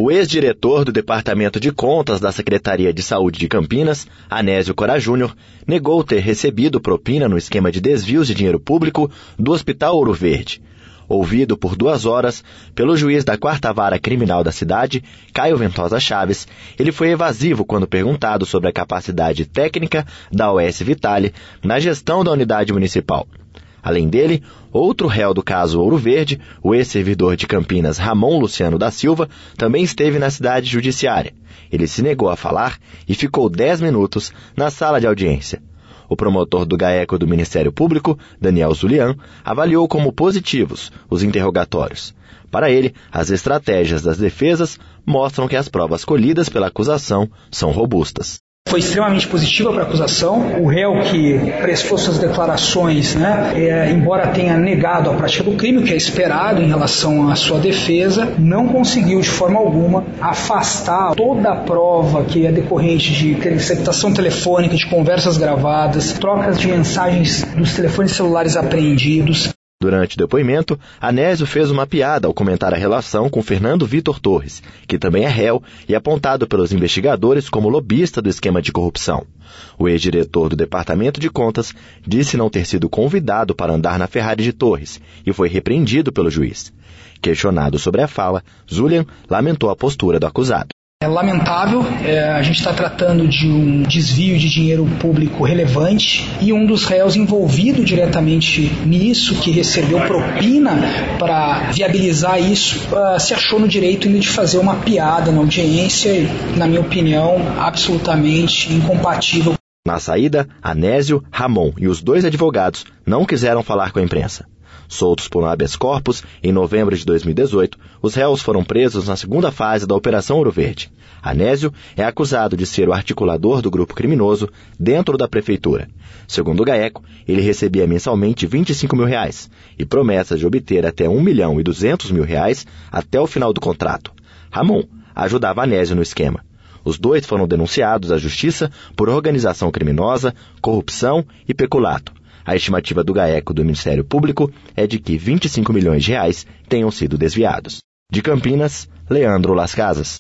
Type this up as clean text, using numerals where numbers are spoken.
O ex-diretor do Departamento de Contas da Secretaria de Saúde de Campinas, Anésio Cora Júnior, negou ter recebido propina no esquema de desvios de dinheiro público do Hospital Ouro Verde. Ouvido por 2 horas pelo juiz da 4ª Vara Criminal da cidade, Caio Ventosa Chaves, ele foi evasivo quando perguntado sobre a capacidade técnica da OS Vitale na gestão da unidade municipal. Além dele, outro réu do caso Ouro Verde, o ex-servidor de Campinas Ramon Luciano da Silva, também esteve na cidade judiciária. Ele se negou a falar e ficou 10 minutos na sala de audiência. O promotor do GAECO do Ministério Público, Daniel Zulian, avaliou como positivos os interrogatórios. Para ele, as estratégias das defesas mostram que as provas colhidas pela acusação são robustas. Foi extremamente positiva para a acusação. O réu que prestou suas declarações, embora tenha negado a prática do crime, o que é esperado em relação à sua defesa, não conseguiu de forma alguma afastar toda a prova que é decorrente de interceptação telefônica, de conversas gravadas, trocas de mensagens dos telefones celulares apreendidos. Durante o depoimento, Anésio fez uma piada ao comentar a relação com Fernando Vitor Torres, que também é réu e apontado pelos investigadores como lobista do esquema de corrupção. O ex-diretor do Departamento de Contas disse não ter sido convidado para andar na Ferrari de Torres e foi repreendido pelo juiz. Questionado sobre a fala, Zulian lamentou a postura do acusado. É lamentável, a gente está tratando de um desvio de dinheiro público relevante e um dos réus envolvido diretamente nisso, que recebeu propina para viabilizar isso, se achou no direito ainda de fazer uma piada na audiência e, na minha opinião, absolutamente incompatível. Na saída, Anésio, Ramon e os 2 advogados não quiseram falar com a imprensa. Soltos por um habeas corpus, em novembro de 2018, os réus foram presos na 2ª fase da Operação Ouro Verde. Anésio é acusado de ser o articulador do grupo criminoso dentro da prefeitura. Segundo o GAECO, ele recebia mensalmente R$25 mil e promessas de obter até R$1.200.000 até o final do contrato. Ramon ajudava Anésio no esquema. Os 2 foram denunciados à justiça por organização criminosa, corrupção e peculato. A estimativa do GAECO do Ministério Público é de que R$25 milhões tenham sido desviados. De Campinas, Leandro Las Casas.